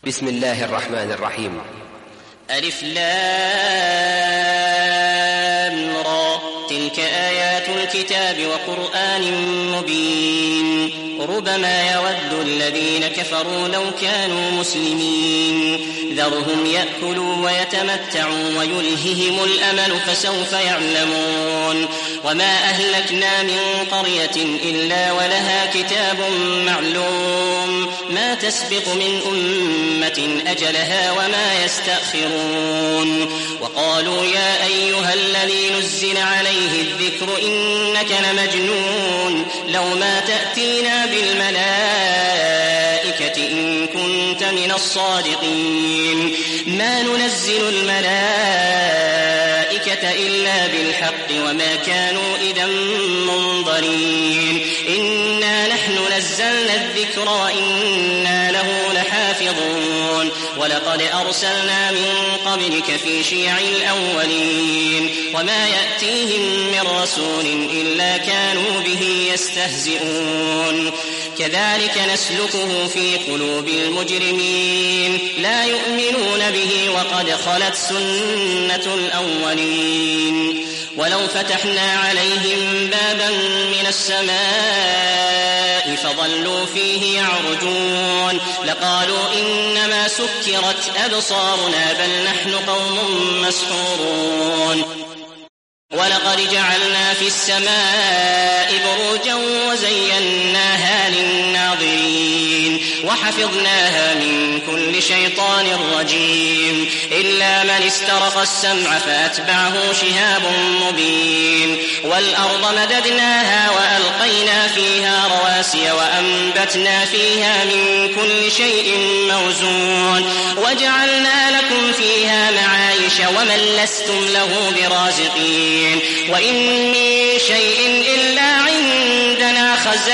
بسم الله الرحمن الرحيم. ألف لام را، تلك آيات الكتاب وقرآن مبين. ربما يود الذين كفروا لو كانوا مسلمين. ذرهم يأكلوا ويتمتعوا ويلههم الأمل فسوف يعلمون. وما أهلكنا من قرية إلا ولها كتاب معلوم، ما تسبق من أمة أجلها وما يستأخرون. وقالوا يا أيها الذي نزل عليه الذكر إنك لمجنون، لو ما تأتينا بالملائكة إن كنت من الصادقين. ما ننزل الملائكة إلا بالحق وما كانوا إذا منظرين. إنا نحن نزلنا الذكر وإنا له لحافظون. ولقد أرسلنا من قبلك في شيع الأولين، وما يأتيهم من رسول إلا كانوا به يستهزئون. كذلك نسلكه في قلوب المجرمين، لا يؤمنون به وقد خلت سنة الأولين. ولو فتحنا عليهم بابا من السماء فظلوا فيه يعرجون لقالوا إنما سكرت أبصارنا بل نحن قوم مسحورون. ولقد جعلنا في السماء بروجا وزيناها للناظرين وحفظناها من كل شيطان رجيم إلا من استرق السمع فأتبعه شهاب مبين. والأرض مددناها وألقينا فيها رواسي وأنبتنا فيها من كل شيء موزون وجعلنا لكم فيها معايش ومن لستم له برازقين. وإن من شيء إلا عندنا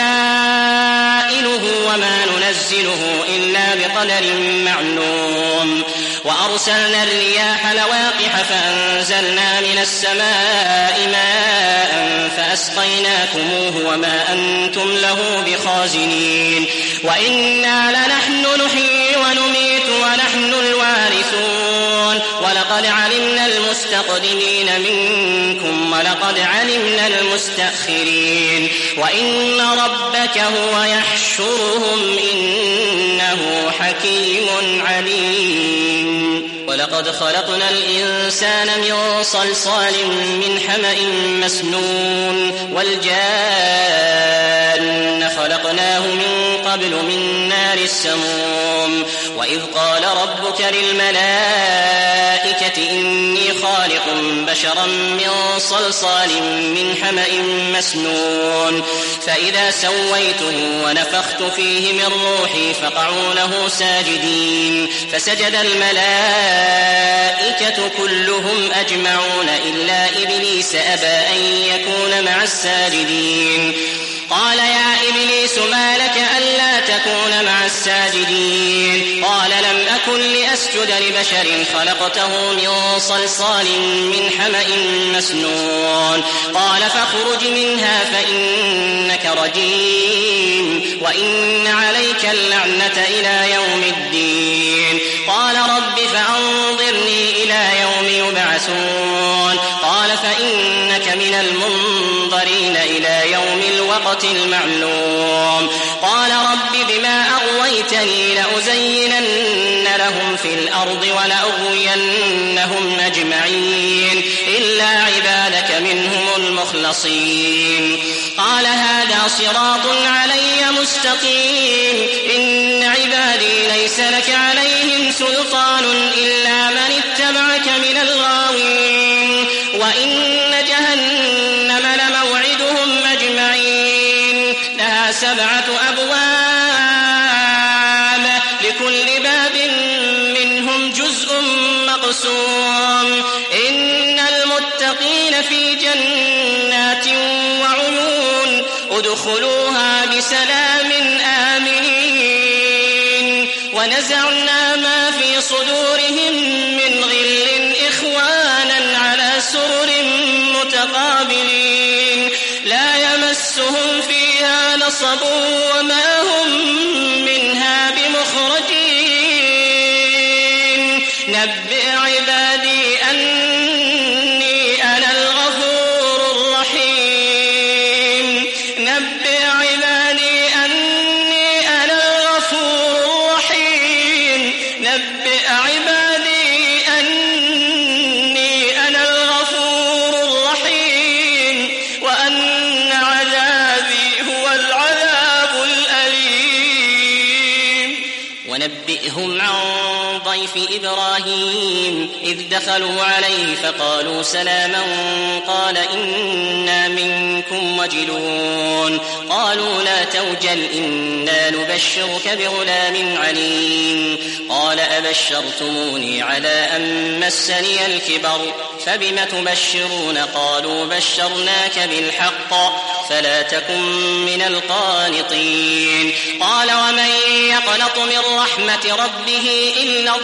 خزائنه وما ننزله إلا بقدر معلوم. وأرسلنا الرياح لواقح فأنزلنا من السماء ماء فأسقيناكموه وما أنتم له بخازنين. وإنا لنحن نحيي ونميت ونحن الوارثون. ولقد علمنا المستقدمين منكم ولقد علمنا المستأخرين. وإن ربك هو يحشرهم إنه حكيم عليم. ولقد خلقنا الإنسان من صلصال من حمأ مسنون والجان خلقناه من قبل من نار السموم. وإذ قال ربك للملائكة إني خالق بشرا من صلصال من حمأ مسنون فإذا سويته ونفخت فيه من روحي فقعوا له ساجدين. فسجد الملائكة كلهم أجمعون إلا إبليس أبى أن يكون مع الساجدين. قال يا إبليس ما لك ألا تكون مع الساجدين؟ قال لم أكن لأسجد لبشر خلقته من صلصال من حمأ مسنون. قال فاخرج منها فإنك رجيم وإن عليك اللعنة إلى يوم الدين. قال رب فأنظرني إلى يوم يبعثون. قال فإنك من المنظرين إلى يوم الوقت المعلوم. قال رب بما أغويتني لأزينن لهم في الأرض ولأغوينهم أجمعين إلا عبادك منهم المخلصين. قال هذا صراط علي مستقيم إن عبادي ليس لك عليهم سلطان إلا من اتبعك من الغاوين. وإن جهنم لموعدهم أجمعين لها 7 أبواب لكل باب منهم جزء مقسوم. إن المتقين في جنات وعيون ادخلوها بسلام آمنين. ونزعنا ما في صدورهم من غل إخوانا على سرر متقابلين لا يمسهم فيها نصب وما هم منها بمخرجين. نبئ عبادي أني أنا الغفور الرحيم نبئ عبادي أني أنا الغفور الرحيم نبئ عبادي أني أنا الغفور الرحيم وأن عذابي هو العذاب الأليم ونبئهم عن ضيف إبراهيم إذ دخلوا عليه فقالوا سلاما قال إنا منكم وجلون قالوا لا توجل إنا نبشرك بغلام عليم قال أبشرتموني على أن مسني الكبر فبم تبشرون قالوا بشرناك بالحق فلا تكن من القانطين قال ومن يقنط من رحمة ربه إلا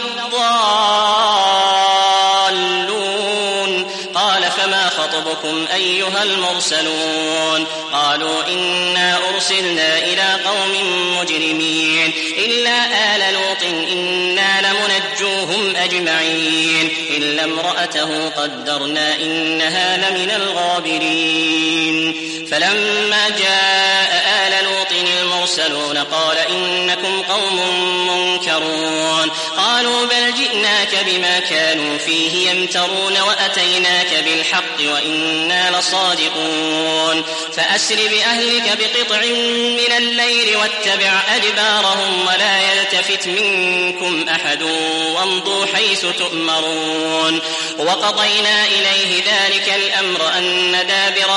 الضالون قال فما خطبكم أيها المرسلون قالوا إنا أرسلنا إلى قوم مجرمين إلا آل لوط إنا لمنجوهم أجمعين إلا امرأته قدرنا إنها لمن الغابرين فلما جاء آل لوط المرسلون قال إنكم قوم منكرون قالوا بل جئناك بما كانوا فيه يمترون وأتيناك بالحق وإنا لصادقون فأسر بأهلك بقطع من الليل واتبع أدبارهم ولا يلتفت منكم أحد وامضوا حيث تؤمرون وقضينا إليه ذلك الأمر أن دابر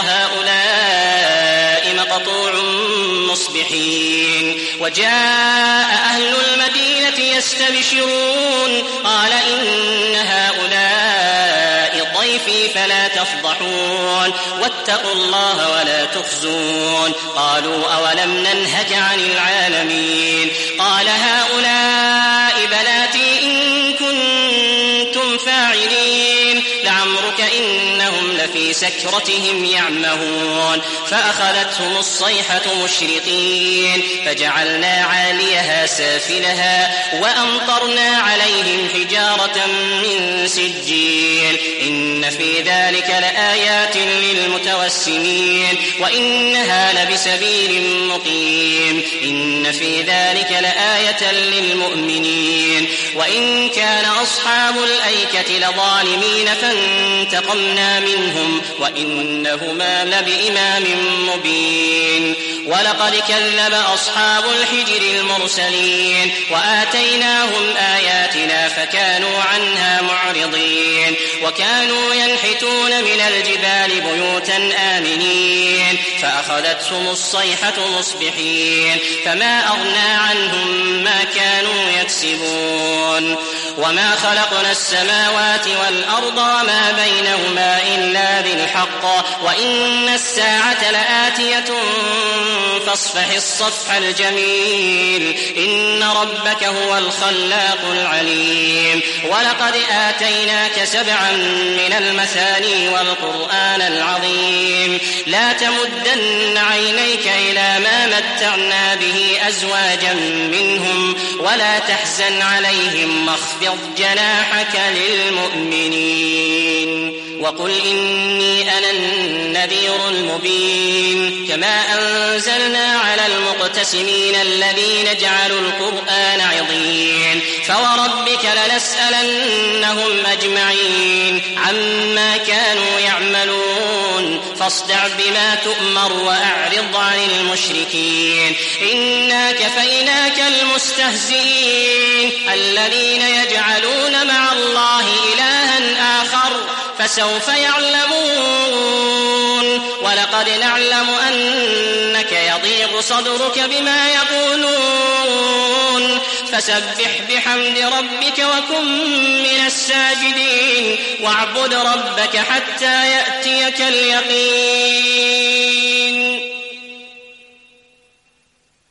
هؤلاء مقطوع مصبحين وجاء أهل المدينة يستبشرون قال إن هؤلاء ضيفي فلا تفضحون واتقوا الله ولا تخزون قالوا أولم ننهك عن العالمين قال هؤلاء بناتي إن كنتم فاعلين لعمرك إنهم لفي سكرتهم يعمهون فأخذتهم الصيحة مشرقين فجعلنا عاليها سافلها وأمطرنا عليهم حجارة من سجيل إن في ذلك لآيات للمتوسمين وإنها لبسبيل مقيم إن في ذلك لآية للمؤمنين وإن كان أصحاب الأيكة لظالمين فانتقمنا منهم وإنهما لبإمام مبين ولقد كذب أصحاب الحجر المرسلين وآتيناهم آياتنا فكانوا عنها معرضين وكانوا ينحتون من الجبال بيوتا آمنين فأخذتهم الصيحة مصبحين فما أغنى عنهم ما كانوا يكسبون وما خلقنا السماوات والأرض وما بينهما إلا بالحق وإن الساعة لآتية فاصفح الصفح الجميل إن ربك هو الخلاق العليم ولقد آتيناك 7 من المثاني والقرآن العظيم لا تمدن عينيك إلى ما متعنا به أزواجا منهم ولا تحزن عليهم واخفض جناحك للمؤمنين وقل إني أنا النذير المبين كما أنزلنا على المقتسمين الذين جعلوا القرآن عضين فوربك لنسألنهم أجمعين عما كانوا يعملون فاصدع بما تؤمر وأعرض عن المشركين إنا كفيناك المستهزئين الذين يجعلون مع الله إلها آخر فسوف يعلمون ولقد نعلم أنك يضيق صدرك بما يقولون فسبح بحمد ربك وكن من الساجدين واعبد ربك حتى يأتيك اليقين